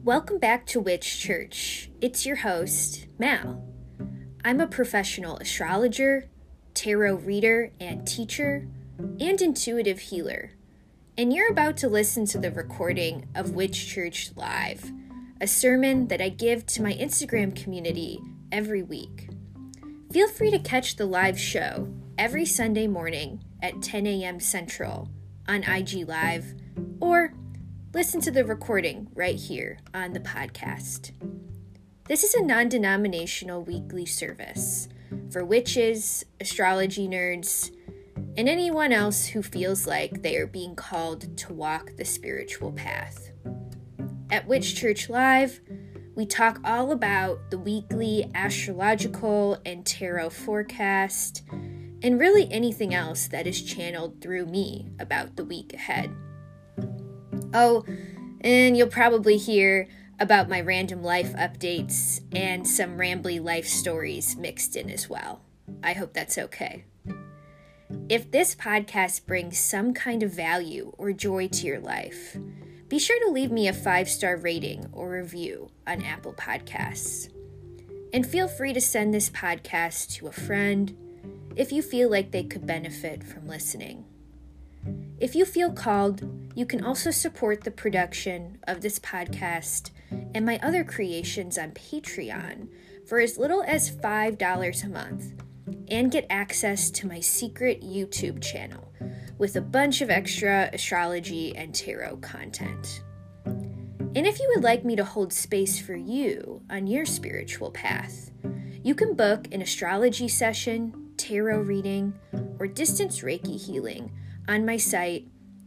Welcome back to Witch Church. It's your host, Mal. I'm a professional astrologer, tarot reader and teacher, and intuitive healer. And you're about to listen to the recording of Witch Church Live, a sermon that I give to my Instagram community every week. Feel free to catch the live show every Sunday morning at 10 a.m. Central on IG Live, or listen to the recording right here on the podcast. This is a non-denominational weekly service for witches, astrology nerds, and anyone else who feels like they are being called to walk the spiritual path. At Witch Church Live, we talk all about the weekly astrological and tarot forecast, and really anything else that is channeled through me about the week ahead. Oh, and you'll probably hear about my random life updates and some rambly life stories mixed in as well. I hope that's okay. If this podcast brings some kind of value or joy to your life, be sure to leave me a 5-star rating or review on Apple Podcasts. And feel free to send this podcast to a friend if you feel like they could benefit from listening. If you feel called, you can also support the production of this podcast and my other creations on Patreon for as little as $5 a month and get access to my secret YouTube channel with a bunch of extra astrology and tarot content. And if you would like me to hold space for you on your spiritual path, you can book an astrology session, tarot reading, or distance Reiki healing on my site,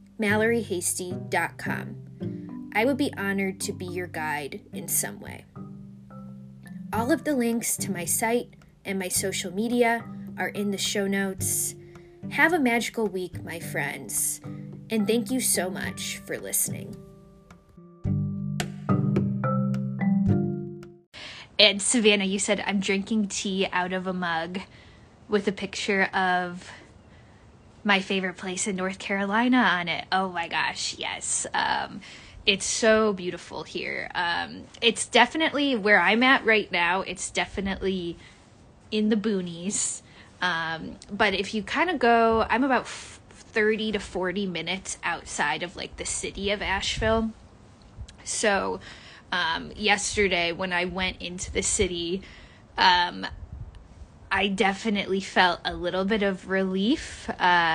MalloryHasty.com. I would be honored to be your guide in some way. All of the links to my site and my social media are in the show notes. Have a magical week, my friends, and thank you so much for listening. And Savannah, you said I'm drinking tea out of a mug with a picture of my favorite place in North Carolina on it. Oh my gosh, yes. It's so beautiful here. It's definitely where I'm at right now. It's definitely in the boonies. But if you kind of go, I'm about 30 to 40 minutes outside of like the city of Asheville. So yesterday when I went into the city, I definitely felt a little bit of relief,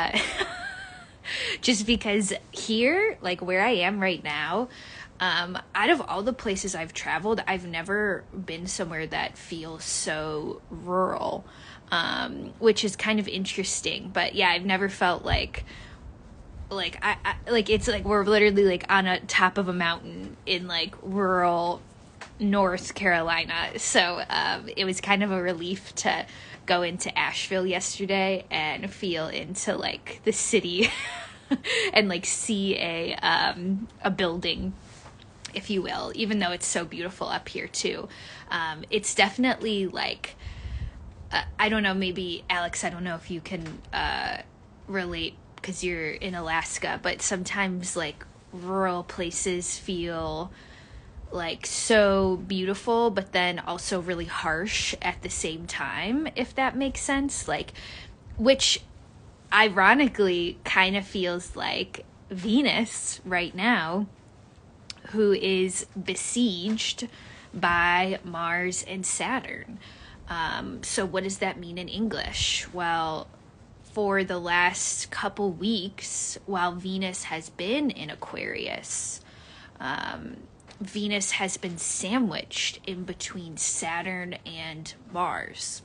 just because here, like where I am right now, out of all the places I've traveled, I've never been somewhere that feels so rural, which is kind of interesting. But yeah, I've never felt like I it's like we're literally like on a top of a mountain in like rural North Carolina. So it was kind of a relief to go into Asheville yesterday and feel into like the city and like see a building, if you will, even though it's so beautiful up here too. It's definitely like I don't know, maybe Alex, I don't know if you can relate because you're in Alaska, but sometimes like rural places feel like so beautiful, but then also really harsh at the same time, if that makes sense. Like, which ironically kind of feels like Venus right now, who is besieged by Mars and Saturn. So what does that mean in English? Well, for the last couple weeks, while Venus has been in Aquarius, Venus has been sandwiched in between Saturn and Mars.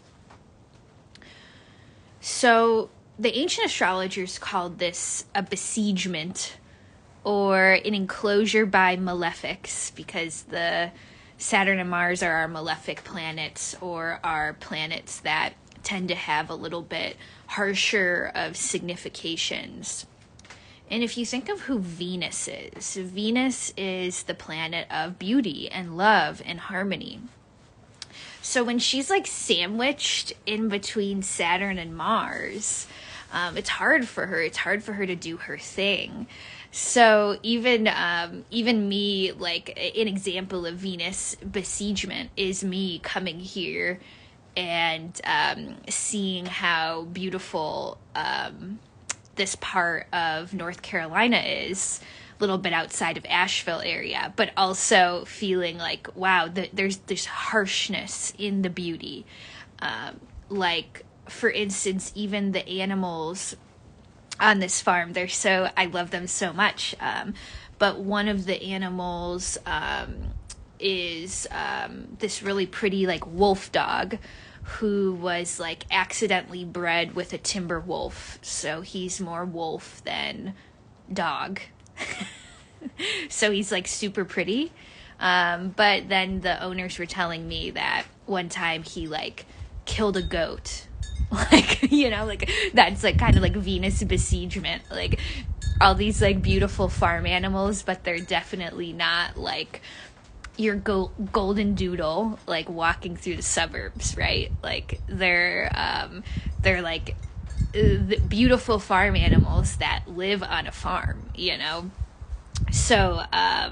So the ancient astrologers called this a besiegement or an enclosure by malefics, because the Saturn and Mars are our malefic planets, or are planets that tend to have a little bit harsher of significations. And if you think of who Venus is the planet of beauty and love and harmony. So when she's like sandwiched in between Saturn and Mars, it's hard for her. It's hard for her to do her thing. So even me, like an example of Venus besiegement is me coming here and seeing how beautiful this part of North Carolina is, a little bit outside of Asheville area, but also feeling like, wow, there's this harshness in the beauty. Like, for instance, even the animals on this farm, I love them so much. But one of the animals is this really pretty, like, wolf dog who was, like, accidentally bred with a timber wolf. So he's more wolf than dog. So he's, like, super pretty. But then the owners were telling me that one time he, like, killed a goat. Like, you know, like, that's, like, kind of like Venus besiegement. Like, all these, like, beautiful farm animals, but they're definitely not, like, your golden doodle, like, walking through the suburbs, right? Like, they're like the beautiful farm animals that live on a farm, you know? So,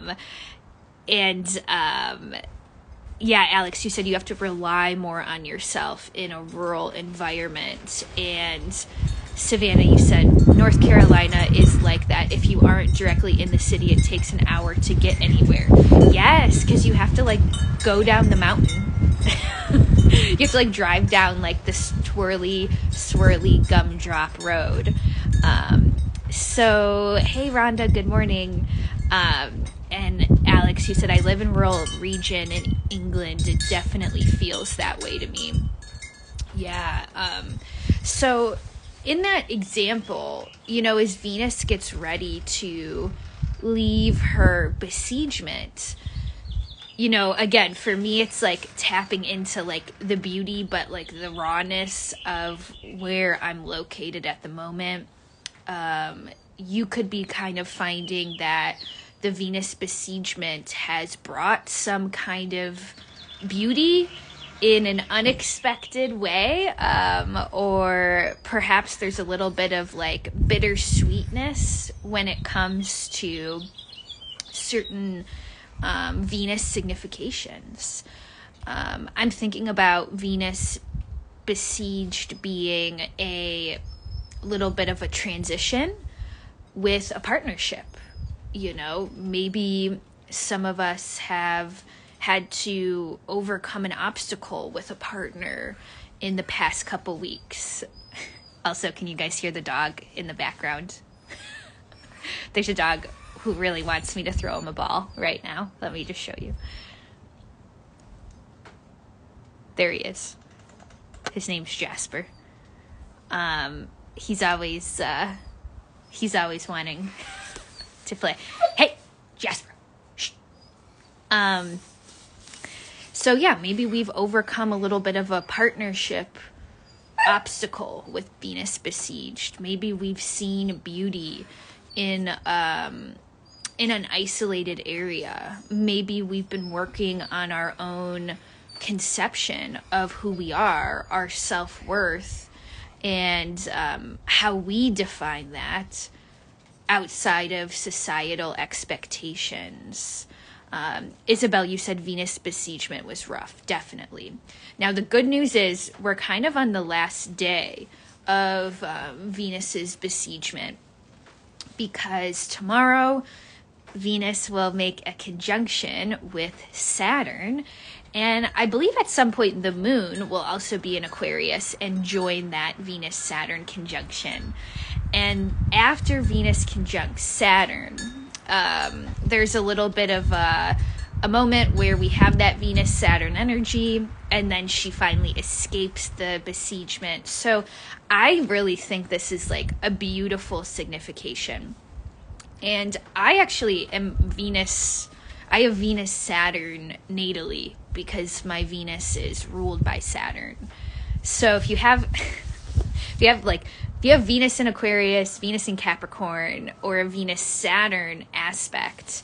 yeah, Alex, you said you have to rely more on yourself in a rural environment. And Savannah, you said North Carolina is like that. If you aren't directly in the city, it takes an hour to get anywhere. Yes, because you have to, like, go down the mountain. You have to, like, drive down, like, the swirly gumdrop road. So, hey, Rhonda, good morning. And Alex, you said, I live in rural region in England. It definitely feels that way to me. Yeah. So in that example, you know, as Venus gets ready to leave her besiegement, you know, again, for me, it's like tapping into, like, the beauty, but, like, the rawness of where I'm located at the moment. You could be kind of finding that the Venus besiegement has brought some kind of beauty in an unexpected way, or perhaps there's a little bit of, like, bittersweetness when it comes to certain Venus significations. I'm thinking about Venus besieged being a little bit of a transition with a partnership. You know, maybe some of us have had to overcome an obstacle with a partner in the past couple weeks. Also, can you guys hear the dog in the background? There's a dog who really wants me to throw him a ball right now. Let me just show you. There he is. His name's Jasper. He's always wanting to play. Hey, Jasper. Shh. So yeah, maybe we've overcome a little bit of a partnership obstacle with Venus besieged. Maybe we've seen beauty in an isolated area. Maybe we've been working on our own conception of who we are, our self-worth, and how we define that outside of societal expectations. Isabel, you said Venus besiegement was rough. Definitely. Now, the good news is we're kind of on the last day of Venus's besiegement, because tomorrow Venus will make a conjunction with Saturn, and I believe at some point the moon will also be in Aquarius and join that Venus-Saturn conjunction. And after Venus conjuncts Saturn, there's a little bit of a moment where we have that Venus-Saturn energy, and then she finally escapes the besiegement. So I really think this is like a beautiful signification. And I actually am I have Venus-Saturn natally, because my Venus is ruled by Saturn. So if you have Venus in Aquarius, Venus in Capricorn, or a Venus-Saturn aspect,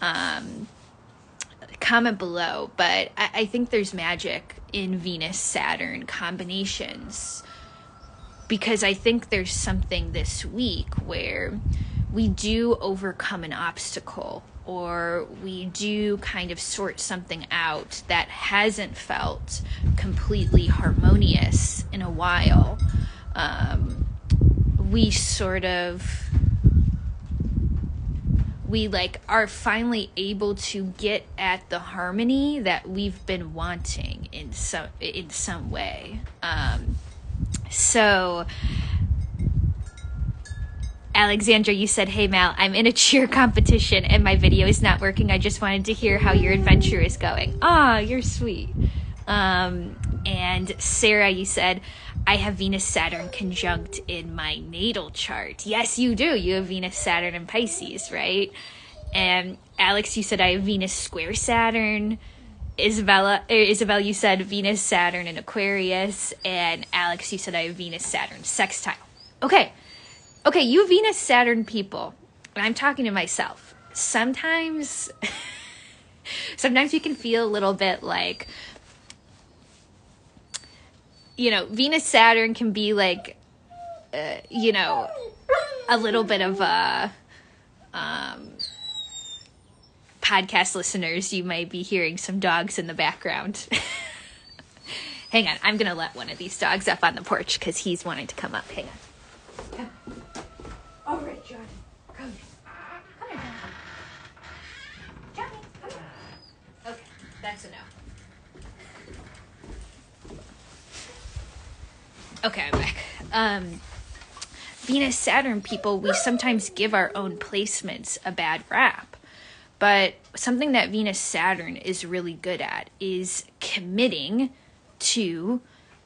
comment below. But I think there's magic in Venus-Saturn combinations. because I think there's something this week where we do overcome an obstacle, or we do kind of sort something out that hasn't felt completely harmonious in a while. We are finally able to get at the harmony that we've been wanting in some way. So Alexandra, you said, "Hey Mal, I'm in a cheer competition and my video is not working. I just wanted to hear how your adventure is going." Ah, you're sweet. And Sarah, you said, "I have Venus-Saturn conjunct in my natal chart." Yes, you do. You have Venus-Saturn in Pisces, right? And Alex, you said, "I have Venus square Saturn." Isabel, you said Venus-Saturn in Aquarius. And Alex, you said, "I have Venus-Saturn sextile." Okay, you Venus-Saturn people, and I'm talking to myself. Sometimes you can feel a little bit like, Venus-Saturn can be like, a little bit of a, podcast listeners, you might be hearing some dogs in the background. Hang on, I'm going to let one of these dogs up on the porch because he's wanting to come up. Hang on. Come. All right, Johnny. Come here. Come here, Johnny. Johnny, come here. Okay, that's enough. Okay, I'm back. Venus-Saturn people, we sometimes give our own placements a bad rap. But something that Venus-Saturn is really good at is committing to,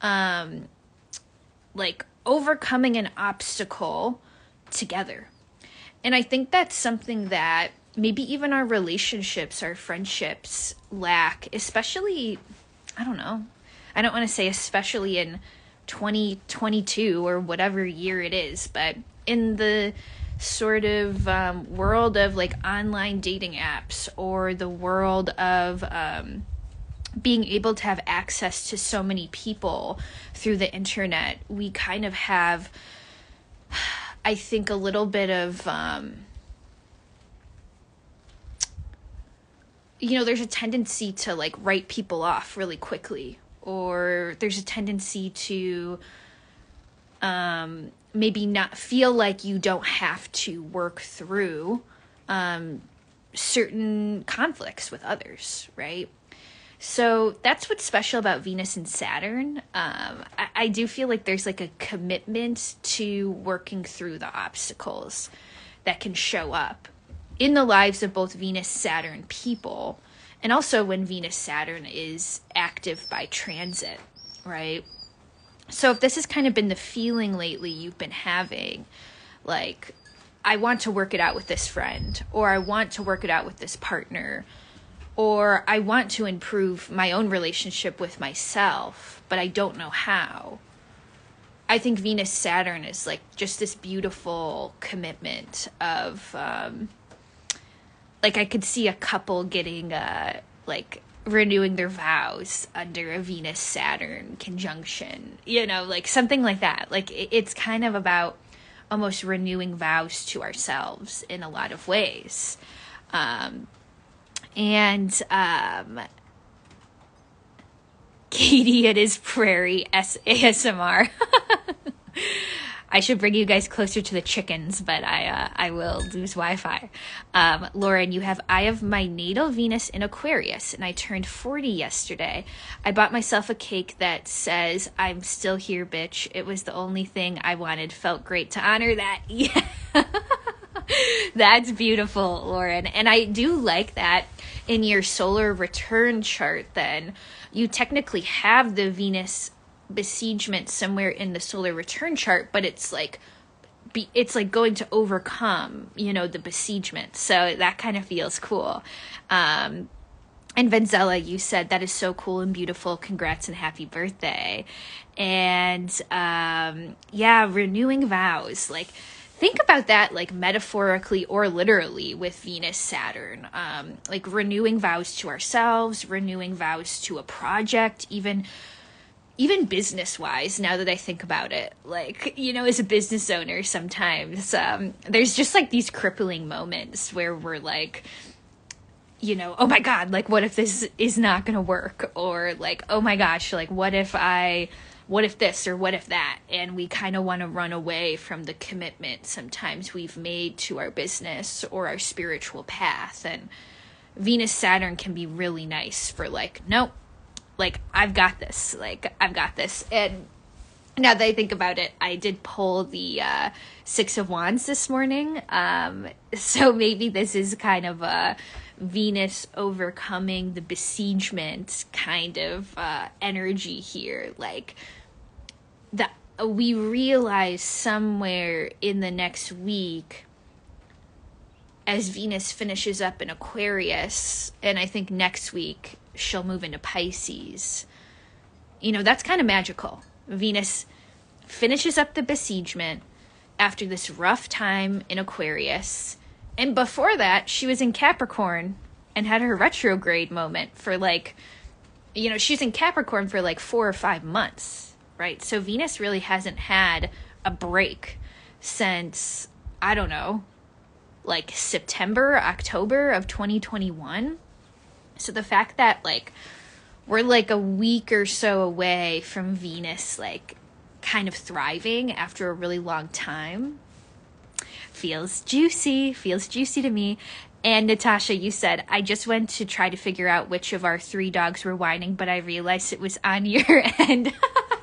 overcoming an obstacle together. And I think that's something that maybe even our relationships, our friendships lack, especially, I don't want to say especially in 2022 or whatever year it is, but in the sort of world of online dating apps, or the world of being able to have access to so many people through the internet, we kind of have, I think, a little bit of, there's a tendency to write people off really quickly, or there's a tendency to maybe not feel like you don't have to work through certain conflicts with others, right? So that's what's special about Venus and Saturn. I do feel like there's a commitment to working through the obstacles that can show up in the lives of both Venus-Saturn people, and also when Venus-Saturn is active by transit, right? So if this has kind of been the feeling lately you've been having, I want to work it out with this friend, or I want to work it out with this partner, or I want to improve my own relationship with myself, but I don't know how. I think Venus-Saturn is just this beautiful commitment of, I could see a couple getting, renewing their vows under a Venus-Saturn conjunction, something like that. It's kind of about almost renewing vows to ourselves in a lot of ways. Katie, it is Prairie ASMR. I should bring you guys closer to the chickens, but I will lose Wi-Fi. Lauren, I have my natal Venus in Aquarius, and I turned 40 yesterday. I bought myself a cake that says, "I'm still here, bitch. It was the only thing I wanted." Felt great to honor that. Yeah. That's beautiful, Lauren. And I do like that in your solar return chart, then you technically have the Venus besiegement somewhere in the solar return chart, but it's going to overcome, the besiegement. So that kind of feels cool. And Vanzella, you said, "That is so cool and beautiful. Congrats and happy birthday." And renewing vows. Think about that metaphorically or literally with Venus-Saturn. Renewing vows to ourselves, renewing vows to a project, even even business-wise, now that I think about it, like, as a business owner, sometimes there's just like these crippling moments where we're like, oh my God, like, what if this is not going to work? Or like, oh my gosh, like, what if this or what if that? And we kind of want to run away from the commitment sometimes we've made to our business or our spiritual path. And Venus Saturn can be really nice for like, nope, like, I've got this. And now that I think about it, I did pull the Six of Wands this morning. So maybe this is kind of a Venus overcoming the besiegement kind of energy here. Like, that we realize somewhere in the next week, as Venus finishes up in Aquarius, and I think next week she'll move into Pisces. That's kind of magical. Venus finishes up the besiegement after this rough time in Aquarius. And before that, she was in Capricorn and had her retrograde moment for like, she's in Capricorn for like 4 or 5 months, right? So Venus really hasn't had a break since, I don't know, like September, October of 2021. So the fact that like we're like a week or so away from Venus like kind of thriving after a really long time feels juicy to me. And Natasha, you said, I just went to try to figure out which of our 3 dogs were whining, but I realized it was on your end.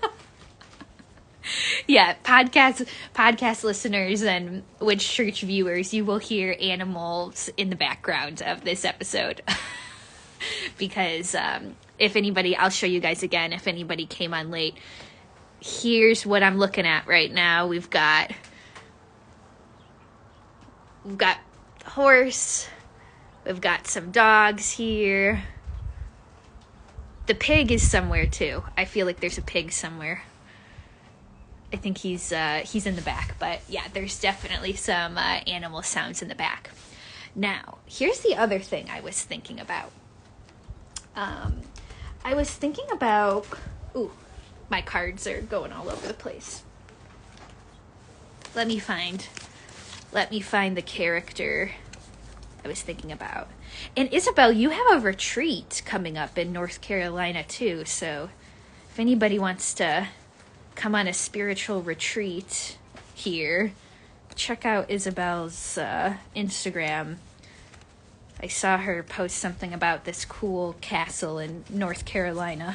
Yeah, podcast listeners and Witch Church viewers, you will hear animals in the background of this episode. Because if anybody, I'll show you guys again, if anybody came on late, here's what I'm looking at right now. We've got horse, we've got some dogs here. The pig is somewhere too. I feel like there's a pig somewhere. I think he's in the back, but yeah, there's definitely some animal sounds in the back. Now, here's the other thing I was thinking about. Ooh, my cards are going all over the place. Let me find the character I was thinking about. And Isabel, you have a retreat coming up in North Carolina too, so if anybody wants to come on a spiritual retreat here, check out Isabel's Instagram. I saw her post something about this cool castle in North Carolina.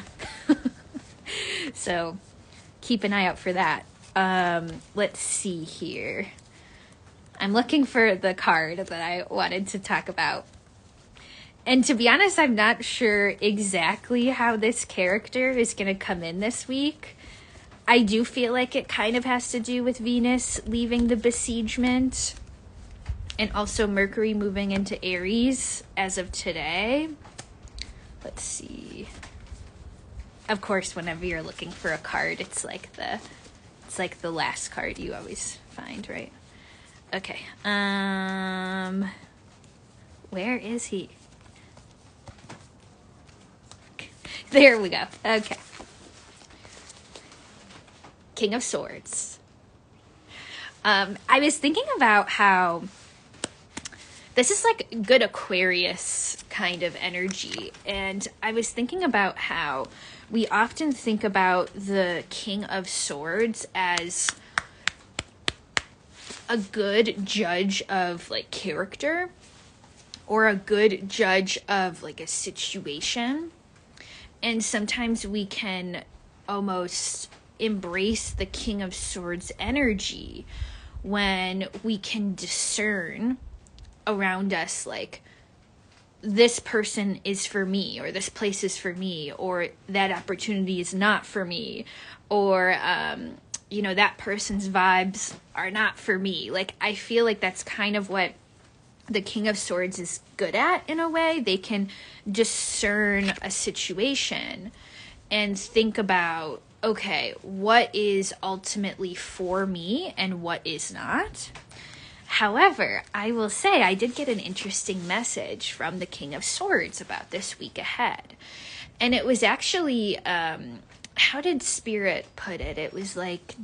So keep an eye out for that. Let's see here. I'm looking for the card that I wanted to talk about. And to be honest, I'm not sure exactly how this character is going to come in this week. I do feel like it kind of has to do with Venus leaving the besiegement and also Mercury moving into Aries as of today. Let's see. Of course, whenever you're looking for a card, it's like the last card you always find, right? Okay. Where is he? There we go. Okay. King of Swords. I was thinking about how this is like good Aquarius kind of energy. And I was thinking about how we often think about the King of Swords as a good judge of like character or a good judge of like a situation. And sometimes we can almost embrace the King of Swords energy when we can discern around us like this person is for me, or this place is for me, or that opportunity is not for me, or that person's vibes are not for me. Like, I feel like that's kind of what the King of Swords is good at in a way. They can discern a situation and think about, okay, what is ultimately for me and what is not. However, I will say I did get an interesting message from the King of Swords about this week ahead. And it was actually how did Spirit put it? It was like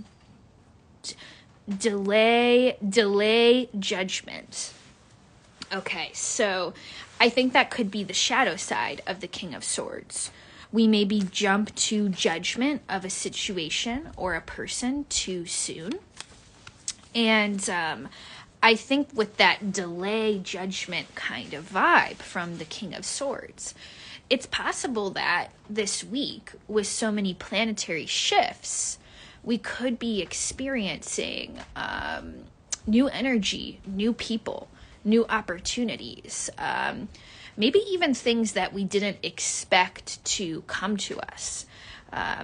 delay judgment. Okay, so I think that could be the shadow side of the King of Swords. We maybe jump to judgment of a situation or a person too soon. And I think with that delay judgment kind of vibe from the King of Swords, it's possible that this week, with so many planetary shifts, we could be experiencing new energy, new people, new opportunities, maybe even things that we didn't expect to come to us. I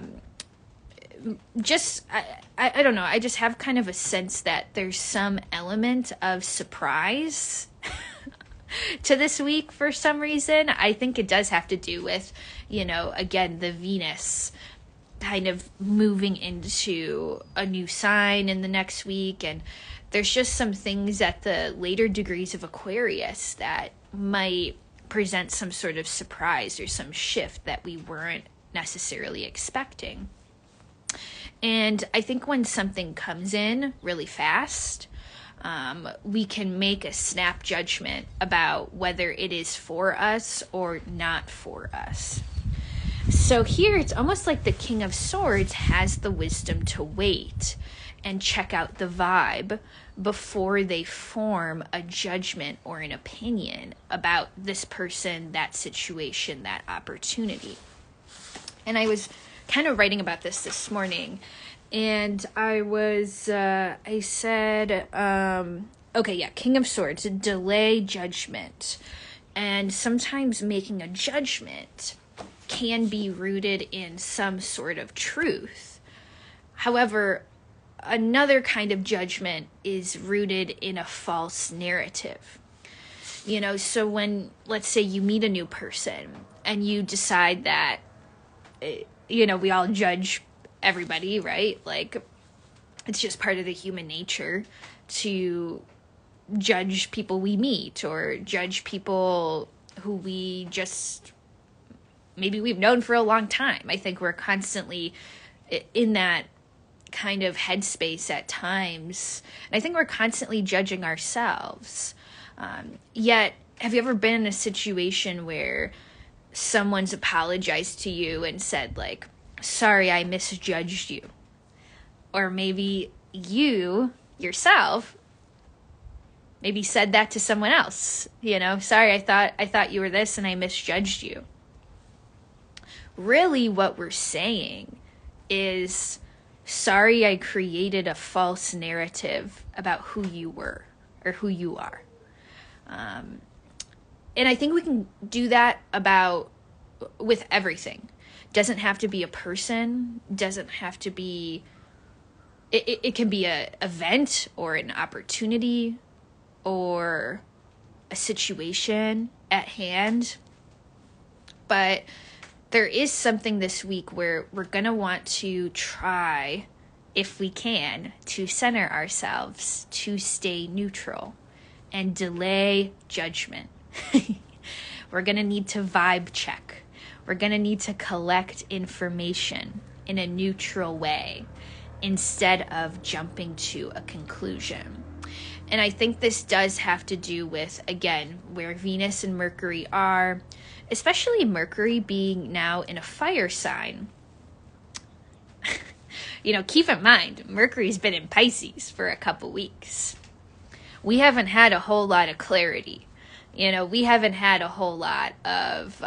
don't know. I just have kind of a sense that there's some element of surprise to this week for some reason. I think it does have to do with, again, the Venus kind of moving into a new sign in the next week. And there's just some things at the later degrees of Aquarius that might present some sort of surprise or some shift that we weren't necessarily expecting. And I think when something comes in really fast, we can make a snap judgment about whether it is for us or not for us. So here it's almost like the King of Swords has the wisdom to wait and check out the vibe before they form a judgment or an opinion about this person, that situation, that opportunity. And I was kind of writing about this morning, and I said, King of Swords, delay judgment. And sometimes making a judgment can be rooted in some sort of truth. However, another kind of judgment is rooted in a false narrative. So when, let's say, you meet a new person and you decide that, we all judge everybody, right? Like, it's just part of the human nature to judge people we meet or judge people who we just maybe we've known for a long time. I think we're constantly in that kind of headspace at times. And I think we're constantly judging ourselves. Yet, have you ever been in a situation where someone's apologized to you and said, like, sorry, I misjudged you? Or maybe you yourself maybe said that to someone else. Sorry, I thought you were this and I misjudged you. Really, what we're saying is, sorry, I created a false narrative about who you were or who you are. And I think we can do that with everything. Doesn't have to be a person, doesn't have to be, it can be an event or an opportunity or a situation at hand. But there is something this week where we're going to want to try, if we can, to center ourselves, to stay neutral and delay judgment. We're going to need to vibe check. We're going to need to collect information in a neutral way instead of jumping to a conclusion. And I think this does have to do with, again, where Venus and Mercury are, especially Mercury being now in a fire sign. Keep in mind, Mercury's been in Pisces for a couple weeks. We haven't had a whole lot of clarity. We haven't had a whole lot of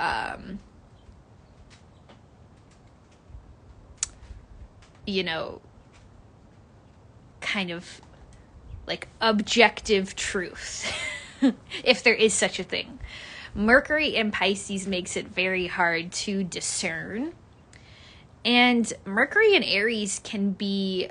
kind of like objective truth, if there is such a thing. Mercury in Pisces makes it very hard to discern. And Mercury in Aries can be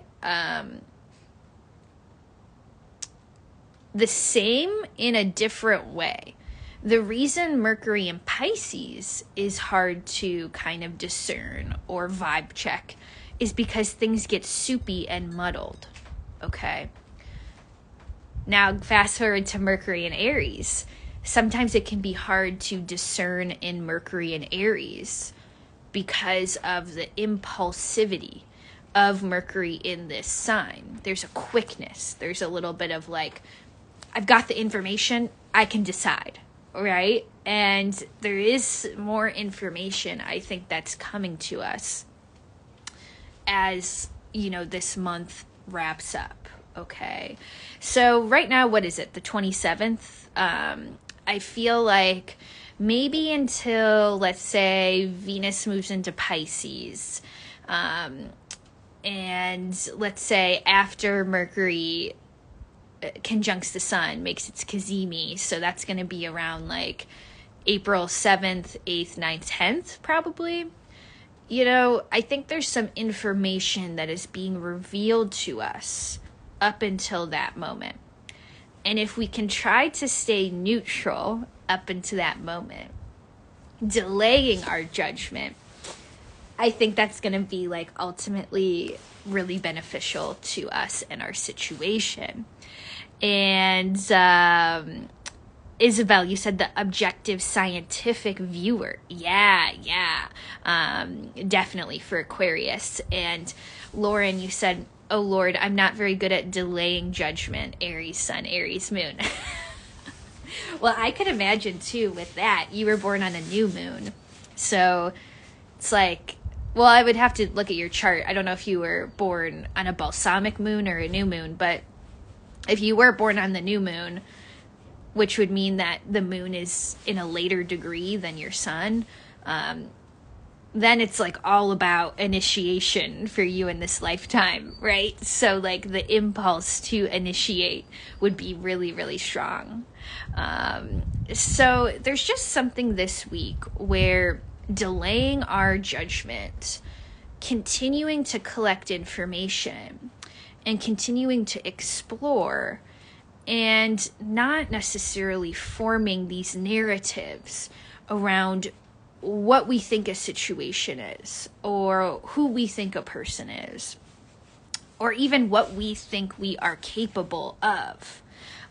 the same in a different way. The reason Mercury in Pisces is hard to kind of discern or vibe check is because things get soupy and muddled. Okay? Now, fast forward to Mercury in Aries. Sometimes it can be hard to discern in Mercury in Aries because of the impulsivity of Mercury in this sign. There's a quickness. There's a little bit of like, I've got the information, I can decide, right? And there is more information, I think, that's coming to us as, this month wraps up, okay? So right now, what is it, the 27th? I feel like maybe until, let's say, Venus moves into Pisces, and let's say after Mercury conjuncts the sun, makes its cazimi, so that's going to be around like April 7th, 8th, 9th, 10th, probably. I think there's some information that is being revealed to us up until that moment. And if we can try to stay neutral up until that moment, delaying our judgment, I think that's going to be like ultimately really beneficial to us and our situation. And Isabel, you said the objective scientific viewer. Yeah. Definitely for Aquarius. And Lauren, you said, oh Lord, I'm not very good at delaying judgment. Aries sun, Aries moon. Well, I could imagine too with that. You were born on a new moon. So it's like, well, I would have to look at your chart. I don't know if you were born on a balsamic moon or a new moon, but if you were born on the new moon, which would mean that the moon is in a later degree than your sun, then it's like all about initiation for you in this lifetime, right? So like the impulse to initiate would be really, really strong. So there's just something this week where delaying our judgment, continuing to collect information, and continuing to explore, and not necessarily forming these narratives around what we think a situation is, or who we think a person is, or even what we think we are capable of.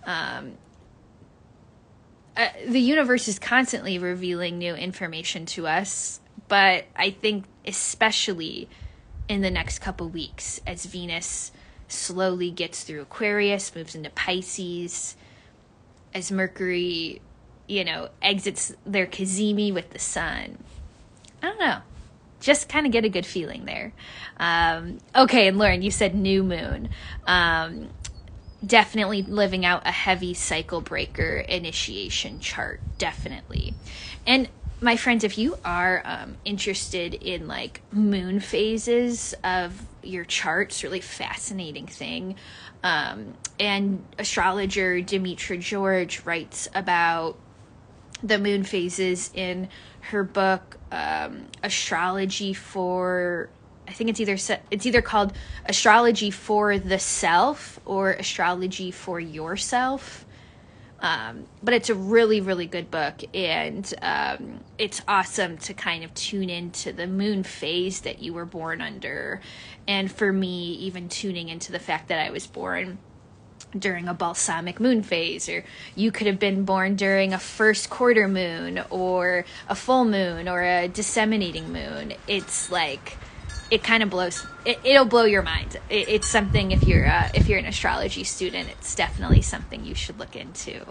The universe is constantly revealing new information to us, but I think especially in the next couple weeks, as Venus slowly gets through Aquarius, moves into Pisces, as Mercury, exits their cazimi with the sun. I don't know. Just kind of get a good feeling there. Okay, and Lauren, you said new moon. Definitely living out a heavy cycle breaker initiation chart. Definitely. And my friends, if you are interested in like moon phases of your chart, it's a really fascinating thing. And astrologer Demetra George writes about the moon phases in her book, Astrology for, I think it's either called Astrology for the Self or Astrology for Yourself. But it's a really, really good book, and it's awesome to kind of tune into the moon phase that you were born under. And for me, even tuning into the fact that I was born during a balsamic moon phase, or you could have been born during a first quarter moon or a full moon or a disseminating moon. It's like, it kind of blows, it'll blow your mind. It's something, if you're an astrology student, it's definitely something you should look into.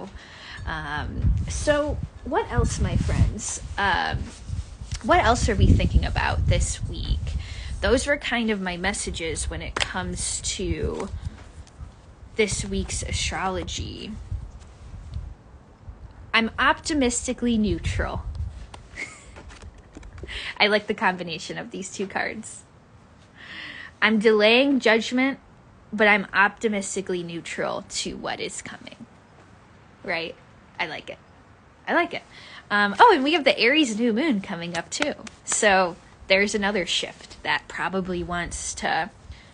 So what else, my friends? What else are we thinking about this week? Those were kind of my messages when it comes to this week's astrology. I'm optimistically neutral. I like the combination of these two cards. I'm delaying judgment, but I'm optimistically neutral to what is coming. Right? I like it. Oh, and we have the Aries new moon coming up too. So there's another shift that probably wants to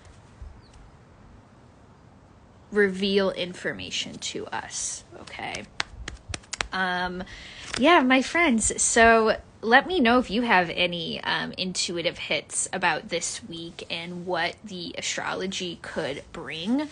reveal information to us. Okay. Yeah, my friends. So let me know if you have any intuitive hits about this week and what the astrology could bring.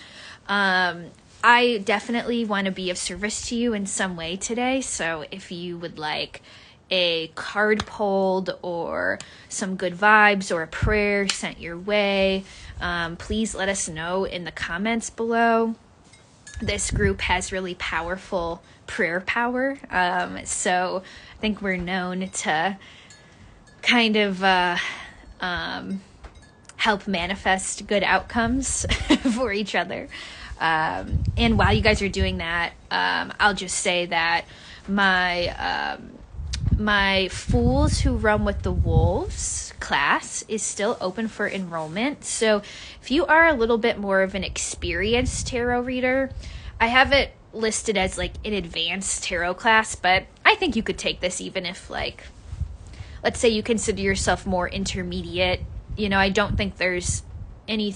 I definitely want to be of service to you in some way today. So if you would like a card pulled or some good vibes or a prayer sent your way, please let us know in the comments below. This group has really powerful prayer power. So I think we're known to kind of help manifest good outcomes for each other. And while you guys are doing that, I'll just say that my Fools Who Run with the Wolves class is still open for enrollment. So if you are a little bit more of an experienced tarot reader, I have it listed as like an advanced tarot class, but I think you could take this even if, like, let's say you consider yourself more intermediate. You know, I don't think there's no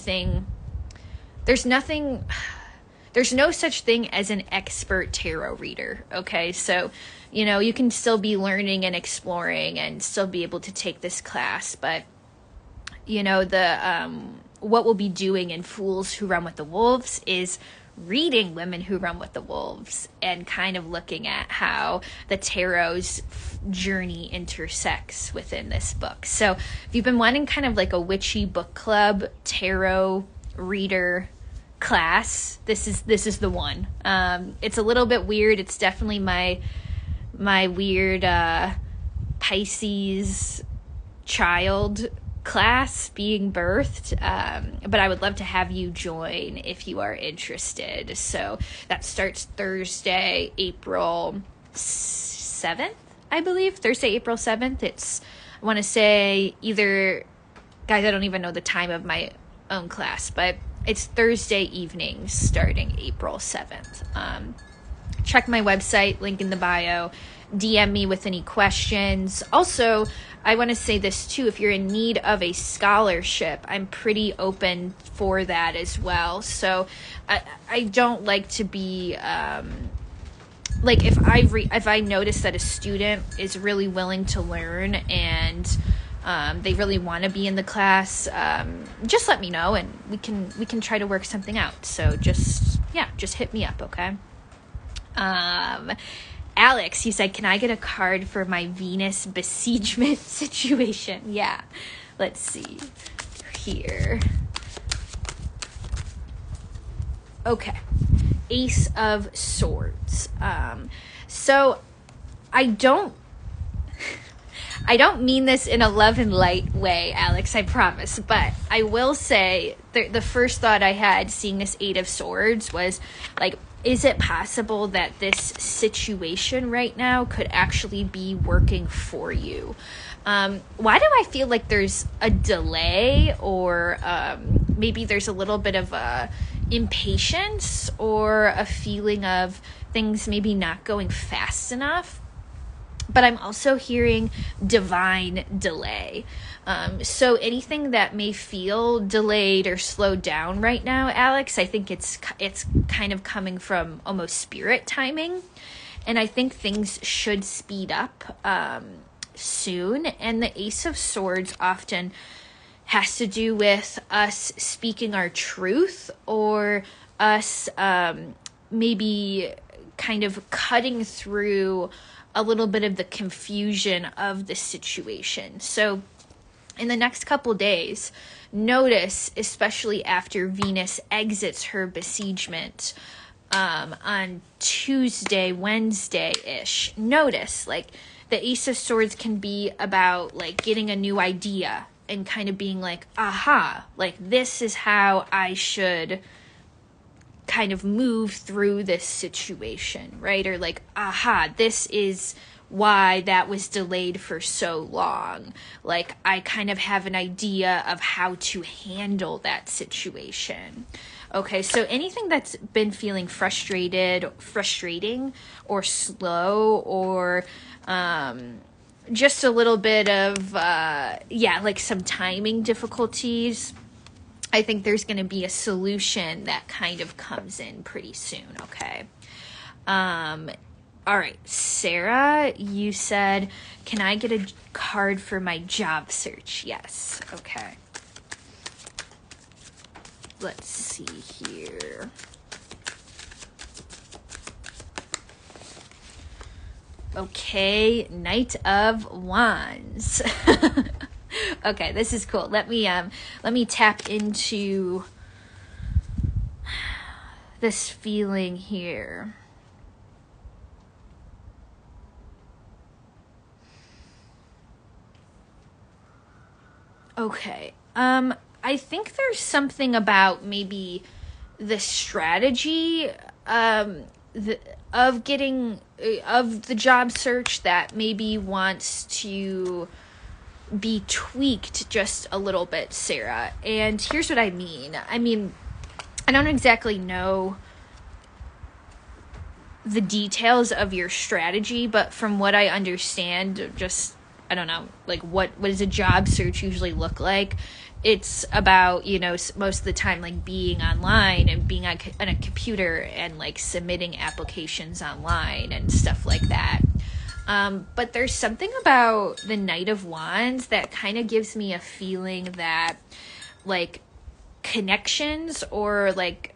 such thing as an expert tarot reader, okay? So, you know, you can still be learning and exploring and still be able to take this class, but, you know, what we'll be doing in Fools Who Run with the Wolves is reading Women Who Run with the Wolves and kind of looking at how the tarot's journey intersects within this book. So if you've been wanting kind of like a witchy book club tarot reader class, this is the one. It's a little bit weird. It's definitely my weird Pisces child class being birthed, but I would love to have you join if you are interested. So that starts Thursday, April 7th, I believe. Thursday, April 7th. I want to say either, guys, I don't even know the time of my own class, but it's Thursday evenings starting April 7th. Check my website, link in the bio. DM me with any questions. Also, I want to say this too, if you're in need of a scholarship, I'm pretty open for that as well. So I don't like to be like, if I notice that a student is really willing to learn and they really want to be in the class, just let me know and we can try to work something out. So just hit me up, okay? Alex, you said, can I get a card for my Venus besiegement situation? Yeah. Let's see here. Okay. Ace of Swords. So I don't mean this in a love and light way, Alex, I promise. But I will say the first thought I had seeing this Eight of Swords was like, is it possible that this situation right now could actually be working for you? Why do I feel like there's a delay, or maybe there's a little bit of a impatience or a feeling of things maybe not going fast enough? But I'm also hearing divine delay. So anything that may feel delayed or slowed down right now, Alex, I think it's kind of coming from almost spirit timing. And I think things should speed up soon. And the Ace of Swords often has to do with us speaking our truth, or us maybe kind of cutting through a little bit of the confusion of the situation. So in the next couple days, notice, especially after Venus exits her besiegement on Tuesday, Wednesday-ish, notice like the Ace of Swords can be about like getting a new idea and kind of being like, aha, like this is how I should kind of move through this situation, right? Or like, aha, this is why that was delayed for so long. Like, I kind of have an idea of how to handle that situation. Okay, so anything that's been feeling frustrating or slow, or just a little bit of, like some timing difficulties, I think there's going to be a solution that kind of comes in pretty soon, okay? All right, Sarah, you said, can I get a card for my job search? Yes, okay. Let's see here. Okay, Knight of Wands. Okay, this is cool. Let me tap into this feeling here. Okay. I think there's something about maybe the strategy of the job search that maybe wants to be tweaked just a little bit, Sarah. And here's what I mean. I don't exactly know the details of your strategy, but from what I understand, just, I don't know, like what does a job search usually look like? It's about, most of the time, like being online and being on a computer and like submitting applications online and stuff like that. But there's something about the Knight of Wands that kind of gives me a feeling that like connections or like,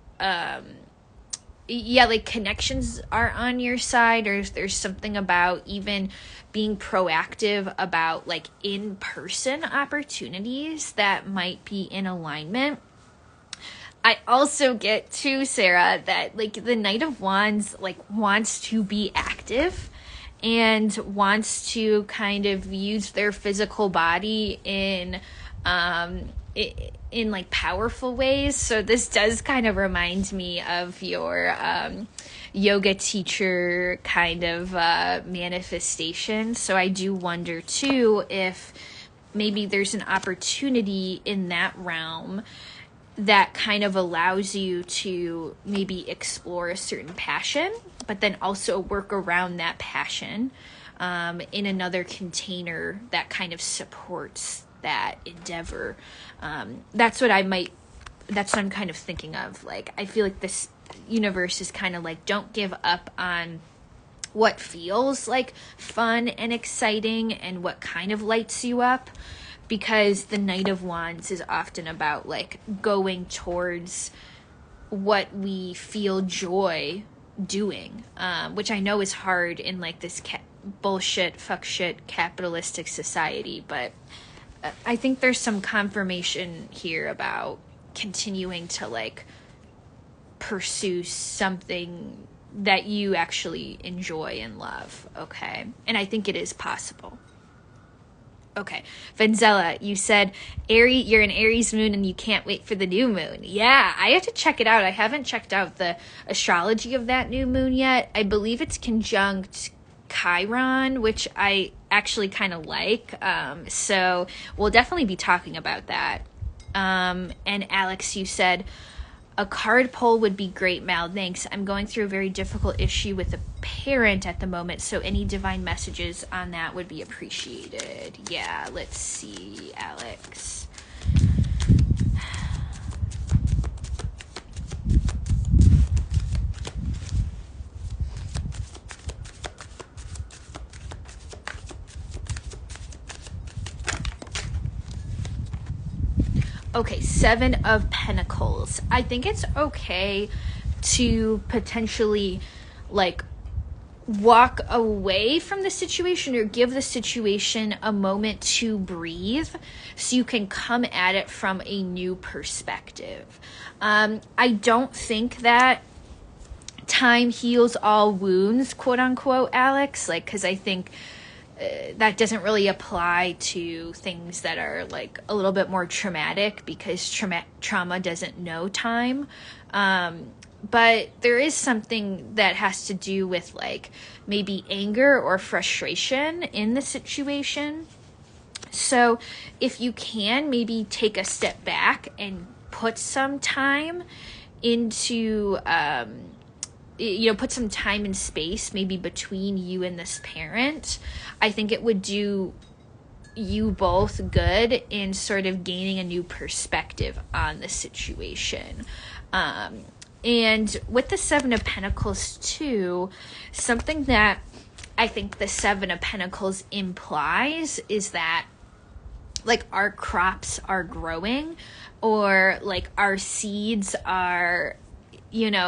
like connections are on your side, or there's something about even being proactive about like in-person opportunities that might be in alignment. I also get too, Sarah, that like the Knight of Wands like wants to be active and wants to kind of use their physical body in like powerful ways. So this does kind of remind me of your yoga teacher kind of manifestation. So I do wonder too if maybe there's an opportunity in that realm that kind of allows you to maybe explore a certain passion, but then also work around that passion in another container that kind of supports that endeavor. That's what I'm kind of thinking of. Like, I feel like this universe is kind of like, don't give up on what feels like fun and exciting and what kind of lights you up, because the Knight of Wands is often about like going towards what we feel joy doing, which I know is hard in like this bullshit, fuck shit, capitalistic society, but I think there's some confirmation here about continuing to like pursue something that you actually enjoy and love, okay? And I think it is possible. Okay, Vanzella, you said you're an Aries moon and you can't wait for the new moon. Yeah, I have to check it out. I haven't checked out the astrology of that new moon yet. I believe it's conjunct Chiron, which I actually kind of like. So we'll definitely be talking about that. And Alex, you said a card pull would be great, Mal. Thanks. I'm going through a very difficult issue with a parent at the moment, so any divine messages on that would be appreciated. Yeah, let's see, Alex. Okay, Seven of Pentacles. I think it's okay to potentially like walk away from the situation or give the situation a moment to breathe so you can come at it from a new perspective. I don't think that time heals all wounds, quote unquote, Alex, like, because I think that doesn't really apply to things that are like a little bit more traumatic, because trauma doesn't know time. But there is something that has to do with like maybe anger or frustration in the situation. So if you can maybe take a step back and put some time into, put some time and space maybe between you and this parent, I think it would do you both good in sort of gaining a new perspective on the situation. And with the Seven of Pentacles too, something that I think the Seven of Pentacles implies is that like our crops are growing, or like our seeds are,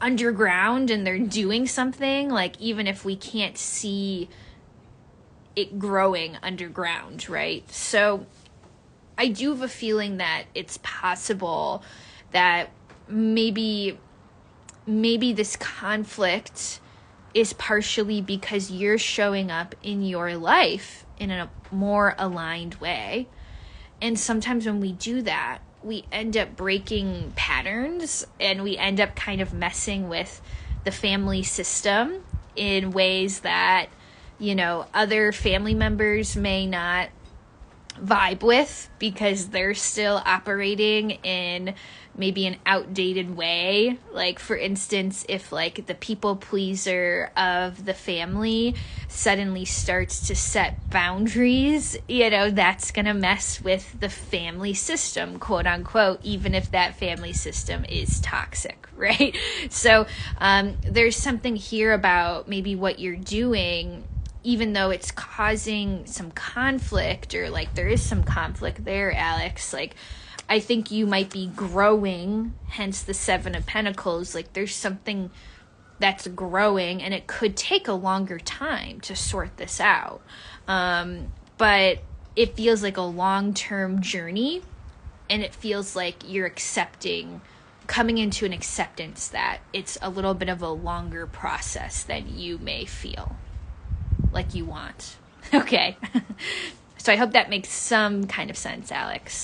underground and they're doing something, like even if we can't see it growing underground, right? So I do have a feeling that it's possible that maybe this conflict is partially because you're showing up in your life in a more aligned way. And sometimes when we do that, we end up breaking patterns and we end up kind of messing with the family system in ways that, you know, other family members may not vibe with because they're still operating in maybe an outdated way. Like, for instance, if like the people pleaser of the family suddenly starts to set boundaries, you know, that's gonna mess with the family system, quote unquote, even if that family system is toxic, right? So there's something here about maybe what you're doing, even though it's causing some conflict, or like there is some conflict there, Alex, like I think you might be growing, hence the Seven of Pentacles. Like there's something that's growing and it could take a longer time to sort this out. But it feels like a long-term journey, and it feels like you're coming into an acceptance that it's a little bit of a longer process than you may feel like you want. Okay. So I hope that makes some kind of sense, Alex.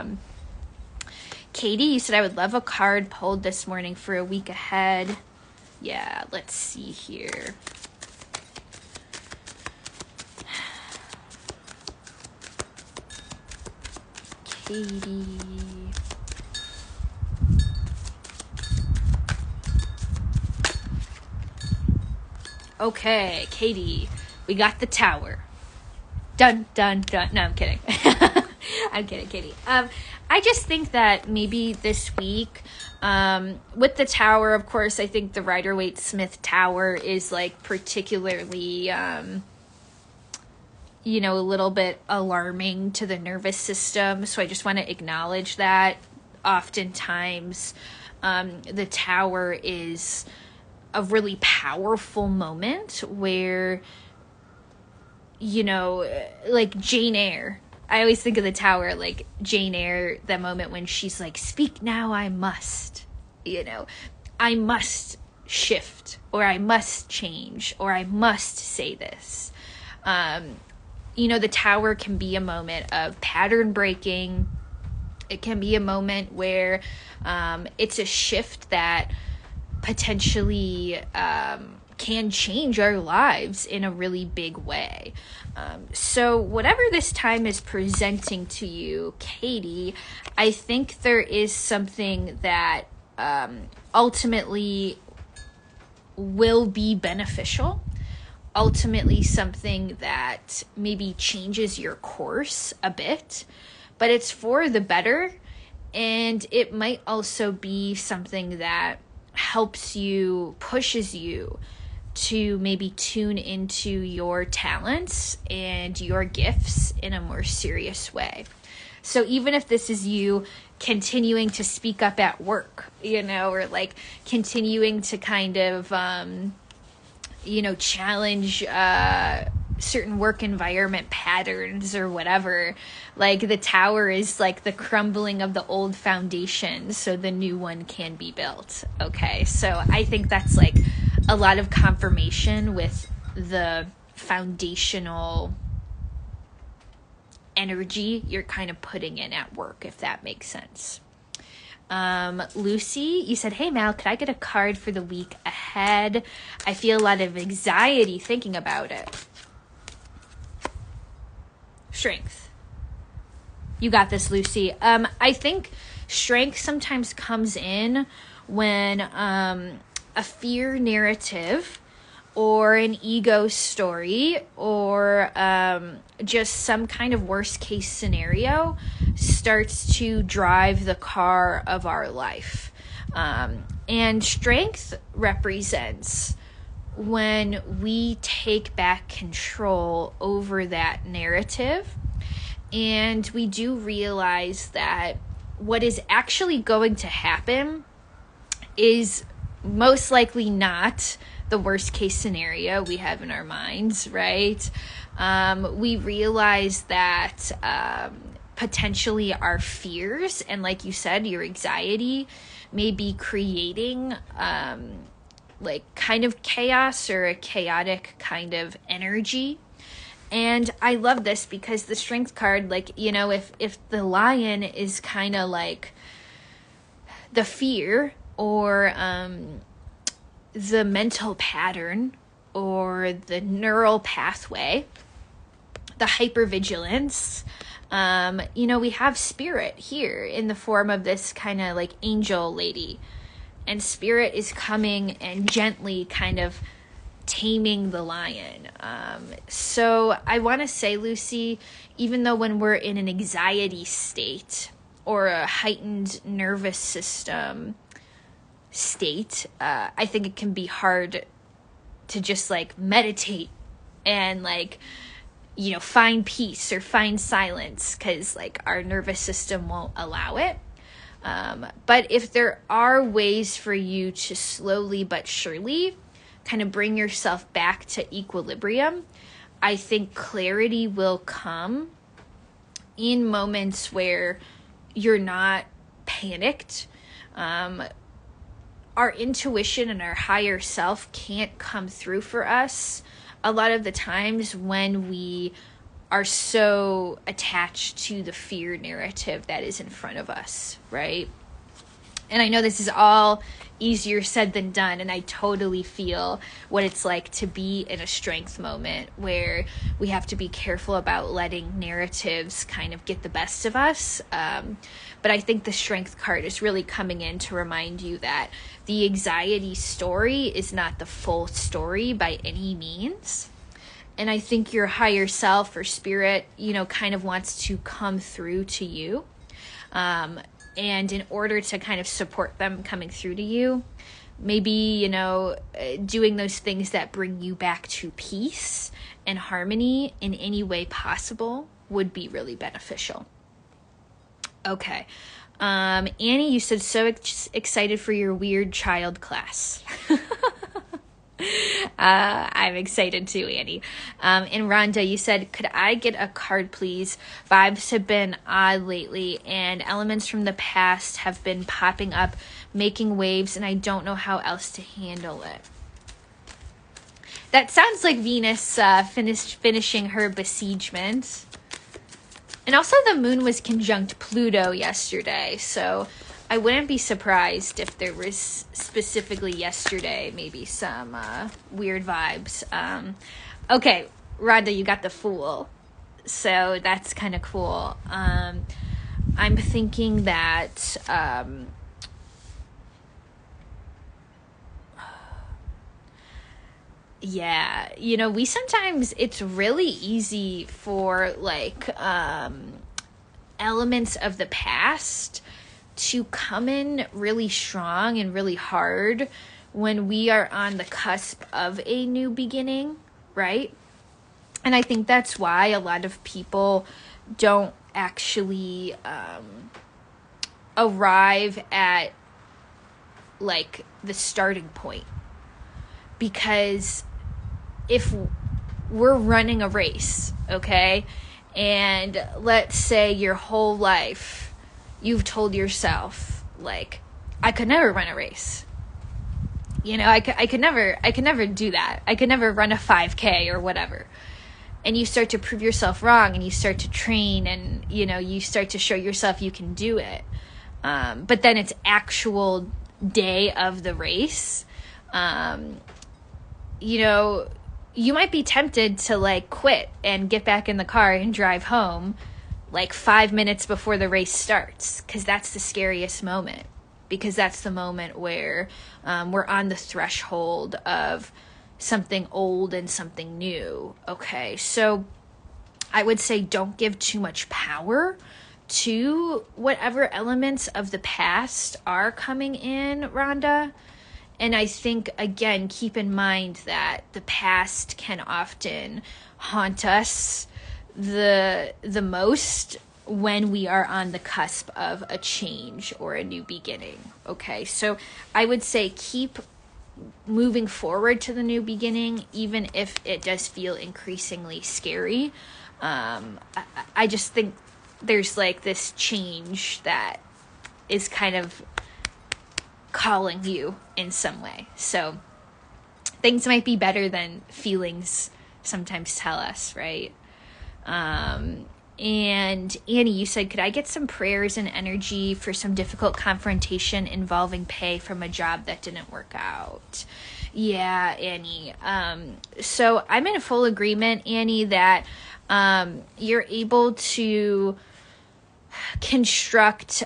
Katie, you said I would love a card pulled this morning for a week ahead. Yeah, let's see here. Katie. Okay, Katie, we got the Tower. Dun, dun, dun. No, I'm kidding. I'm kidding, Katie. I just think that maybe this week, with the Tower, of course, I think the Rider-Waite-Smith Tower is like particularly, you know, a little bit alarming to the nervous system. So I just want to acknowledge that. Oftentimes, the Tower is a really powerful moment where, you know, like Jane Eyre. I always think of the Tower like Jane Eyre, the moment when she's like, speak now, I must, you know, I must shift, or I must change, or I must say this. You know, the Tower can be a moment of pattern breaking. It can be a moment where it's a shift that potentially can change our lives in a really big way. So whatever this time is presenting to you, Katie, I think there is something that ultimately will be beneficial. Ultimately something that maybe changes your course a bit, but it's for the better. And it might also be something that helps you, pushes you to maybe tune into your talents and your gifts in a more serious way. So even if this is you continuing to speak up at work, you know, or like continuing to kind of, you know, challenge certain work environment patterns or whatever, like the Tower is like the crumbling of the old foundation so the new one can be built. Okay, so I think that's like a lot of confirmation with the foundational energy you're kind of putting in at work, if that makes sense. Lucy, you said, hey Mal, could I get a card for the week ahead? I feel a lot of anxiety thinking about it. Strength. You got this, Lucy. I think strength sometimes comes in when a fear narrative or an ego story or just some kind of worst case scenario starts to drive the car of our life. And strength represents when we take back control over that narrative, and we do realize that what is actually going to happen is most likely not the worst case scenario we have in our minds, right? We realize that potentially our fears and, like you said, your anxiety may be creating like kind of chaos or a chaotic kind of energy. And I love this because the strength card, like, you know, if the lion is kind of like the fear or the mental pattern or the neural pathway, the hypervigilance, you know, we have spirit here in the form of this kind of like angel lady. And spirit is coming and gently kind of taming the lion. So I want to say, Lucy, even though when we're in an anxiety state or a heightened nervous system state, I think it can be hard to just like meditate and like, you know, find peace or find silence because like our nervous system won't allow it. But if there are ways for you to slowly but surely kind of bring yourself back to equilibrium, I think clarity will come in moments where you're not panicked. Our intuition and our higher self can't come through for us a lot of the times when we are so attached to the fear narrative that is in front of us, right? And I know this is all easier said than done, and I totally feel what it's like to be in a strength moment where we have to be careful about letting narratives kind of get the best of us. But I think the strength card is really coming in to remind you that the anxiety story is not the full story by any means. And I think your higher self or spirit, you know, kind of wants to come through to you. And in order to kind of support them coming through to you, maybe, you know, doing those things that bring you back to peace and harmony in any way possible would be really beneficial. Okay. Annie, you said so excited for your weird child class. I'm excited too, Annie. And Rhonda, you said, could I get a card, please? Vibes have been odd lately, and elements from the past have been popping up, making waves, and I don't know how else to handle it. That sounds like Venus finishing her besiegement. And also the moon was conjunct Pluto yesterday, so I wouldn't be surprised if there was specifically yesterday maybe some weird vibes. Okay, Rhonda, you got the Fool, so that's kind of cool. I'm thinking that yeah, you know, we sometimes, it's really easy for like elements of the past to come in really strong and really hard when we are on the cusp of a new beginning, right? And I think that's why a lot of people don't actually arrive at like the starting point. Because if we're running a race, okay, and let's say your whole life you've told yourself, like, I could never run a race. You know, I could never do that. I could never run a 5K or whatever. And you start to prove yourself wrong, and you start to train, and, you know, you start to show yourself you can do it. But then it's actual day of the race. You know, you might be tempted to like quit and get back in the car and drive home like 5 minutes before the race starts, because that's the scariest moment, because that's the moment where we're on the threshold of something old and something new. Okay, so I would say don't give too much power to whatever elements of the past are coming in, Rhonda. And I think, again, keep in mind that the past can often haunt us the most when we are on the cusp of a change or a new beginning. Okay, so I would say keep moving forward to the new beginning, even if it does feel increasingly scary. I just think there's like this change that is kind of calling you in some way. So things might be better than feelings sometimes tell us, right? And Annie, you said, could I get some prayers and energy for some difficult confrontation involving pay from a job that didn't work out? Yeah, Annie. So I'm in full agreement, Annie, that you're able to construct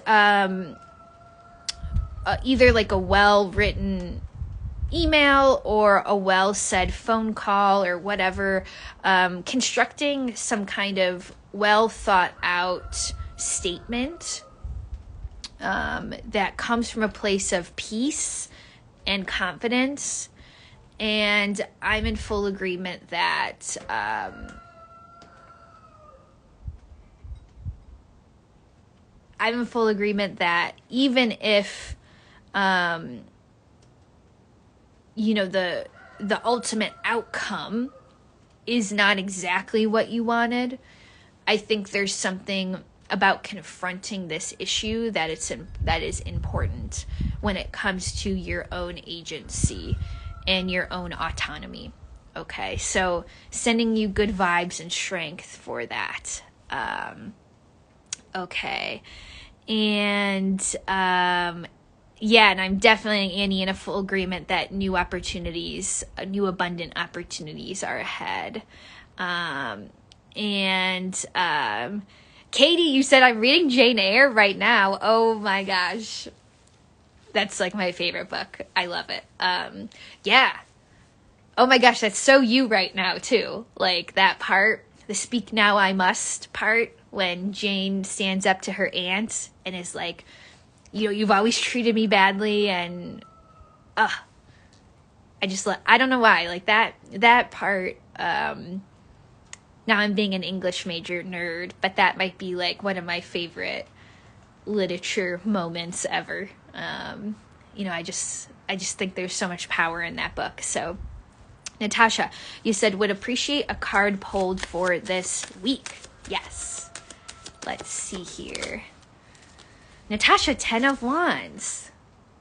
either like a well-written email or a well-said phone call or whatever, constructing some kind of well-thought-out statement that comes from a place of peace and confidence. And I'm in full agreement that even if the ultimate outcome is not exactly what you wanted, I think there's something about confronting this issue that is important when it comes to your own agency and your own autonomy. Okay, so sending you good vibes and strength for that. Okay, and yeah, and I'm definitely, Annie, in a full agreement that new abundant opportunities are ahead. Katie, you said I'm reading Jane Eyre right now. Oh my gosh. That's like my favorite book. I love it. Yeah. Oh my gosh, that's so you right now too. Like that part, the speak now I must part, when Jane stands up to her aunt and is like, you've always treated me badly, and I don't know why, like that part, now I'm being an English major nerd, but that might be like one of my favorite literature moments ever. I just think there's so much power in that book. So Natasha, you said would appreciate a card pulled for this week. Yes. Let's see here. Natasha, 10 of Wands.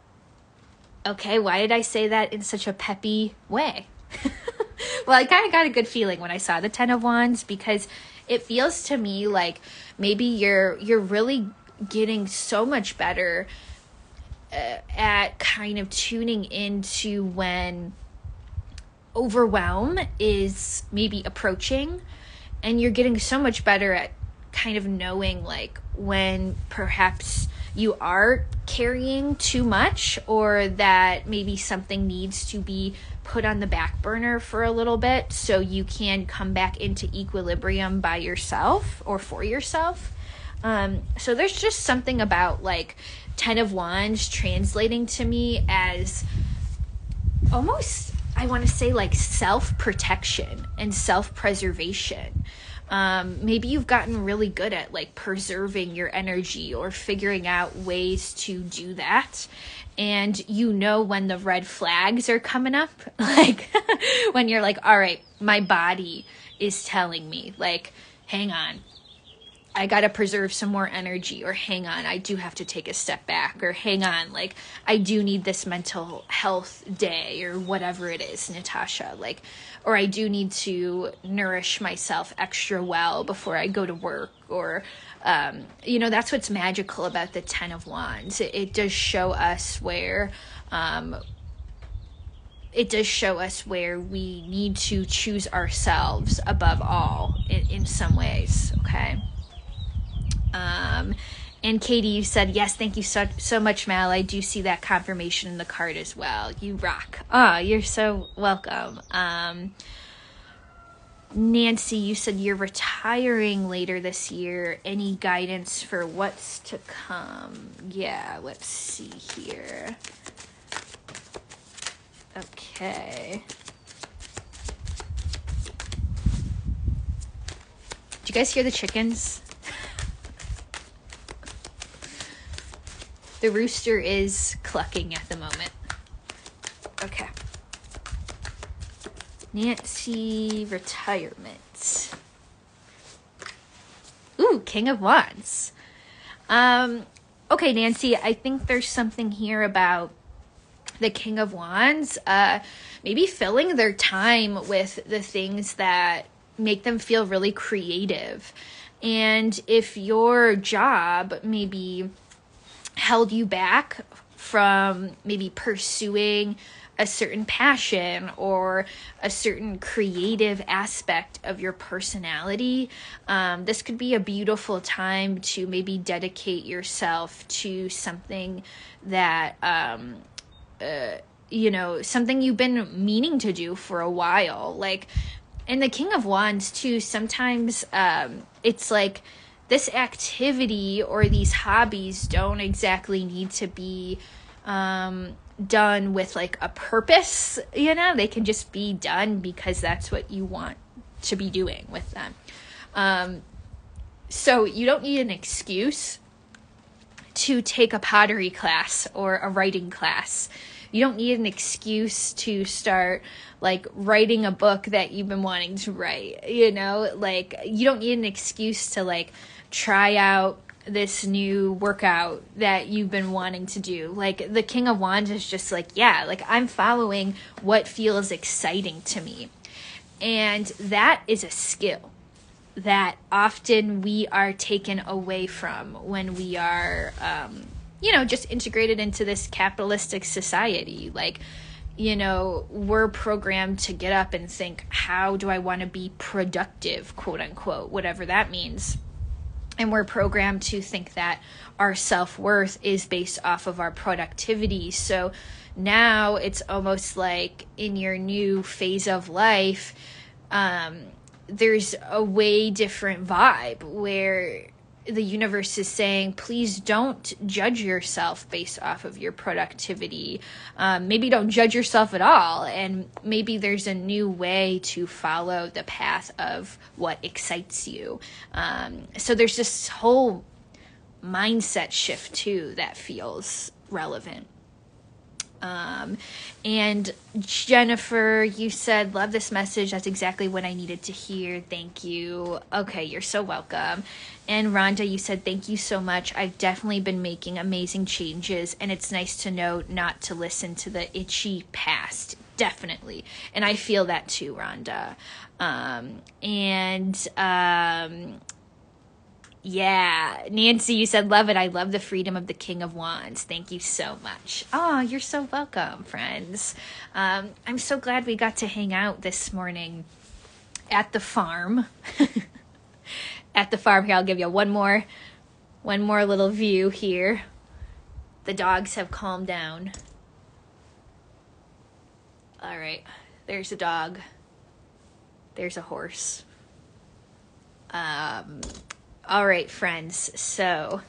Okay, why did I say that in such a peppy way? Well, I kind of got a good feeling when I saw the 10 of Wands, because it feels to me like maybe you're really getting so much better at kind of tuning into when overwhelm is maybe approaching, and you're getting so much better at kind of knowing like when perhaps you are carrying too much, or that maybe something needs to be put on the back burner for a little bit so you can come back into equilibrium by yourself or for yourself. So there's just something about like 10 of Wands translating to me as almost, I want to say, like self-protection and self-preservation. Maybe you've gotten really good at like preserving your energy or figuring out ways to do that. And when the red flags are coming up, like when you're like, all right, my body is telling me like, hang on, I got to preserve some more energy, or hang on, I do have to take a step back, or hang on, like I do need this mental health day, or whatever it is, Natasha, like, or I do need to nourish myself extra well before I go to work, or, that's what's magical about the 10 of Wands. It does show us where, we need to choose ourselves above all in some ways. Okay. And Katie, you said, yes, thank you so much, Mal. I do see that confirmation in the card as well. You rock. Oh, you're so welcome. Nancy, you said you're retiring later this year. Any guidance for what's to come? Yeah, let's see here. Okay. Do you guys hear the chickens? The rooster is clucking at the moment. Okay. Nancy, retirement. Ooh, King of Wands. Okay, Nancy, I think there's something here about the King of Wands, maybe filling their time with the things that make them feel really creative. And if your job maybe held you back from maybe pursuing a certain passion or a certain creative aspect of your personality, this could be a beautiful time to maybe dedicate yourself to something that, something you've been meaning to do for a while. Like, and the King of Wands too, sometimes it's like this activity or these hobbies don't exactly need to be done with like a purpose, they can just be done because that's what you want to be doing with them. So you don't need an excuse to take a pottery class or a writing class. You don't need an excuse to start like writing a book that you've been wanting to write, like you don't need an excuse to like try out this new workout that you've been wanting to do. Like the King of Wands is just like, yeah, like I'm following what feels exciting to me. And that is a skill that often we are taken away from when we are, just integrated into this capitalistic society. Like, we're programmed to get up and think, how do I want to be productive, quote unquote, whatever that means. And we're programmed to think that our self-worth is based off of our productivity. So now it's almost like in your new phase of life, there's a way different vibe where the universe is saying, please don't judge yourself based off of your productivity. Maybe don't judge yourself at all. And maybe there's a new way to follow the path of what excites you. So there's this whole mindset shift too that feels relevant. And Jennifer, you said, love this message. That's exactly what I needed to hear. Thank you. Okay, you're so welcome. And Rhonda, you said, thank you so much. I've definitely been making amazing changes, and it's nice to know not to listen to the itchy past. Definitely. And I feel that too, Rhonda. Yeah, Nancy, you said, love it. I love the freedom of the King of Wands. Thank you so much. Oh, you're so welcome, friends. I'm so glad we got to hang out this morning at the farm. At the farm here, I'll give you one more little view here. The dogs have calmed down. All right, there's a dog. There's a horse. All right, friends. So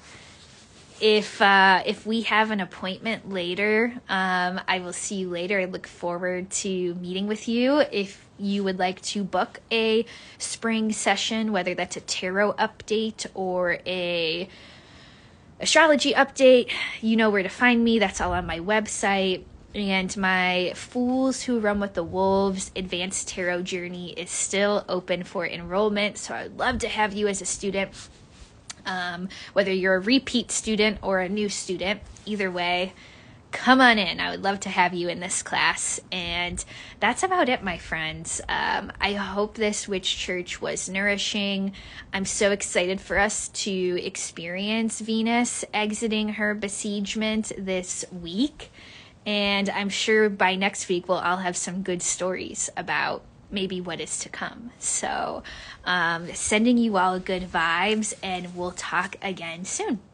if we have an appointment later, I will see you later. I look forward to meeting with you. If you would like to book a spring session, whether that's a tarot update or a astrology update, you know where to find me. That's all on my website. And my Fools Who Run with the Wolves Advanced Tarot Journey is still open for enrollment. So I would love to have you as a student, whether you're a repeat student or a new student. Either way, come on in. I would love to have you in this class. And that's about it, my friends. I hope this Witch Church was nourishing. I'm so excited for us to experience Venus exiting her besiegement this week. And I'm sure by next week we'll all have some good stories about maybe what is to come. So sending you all good vibes, and we'll talk again soon.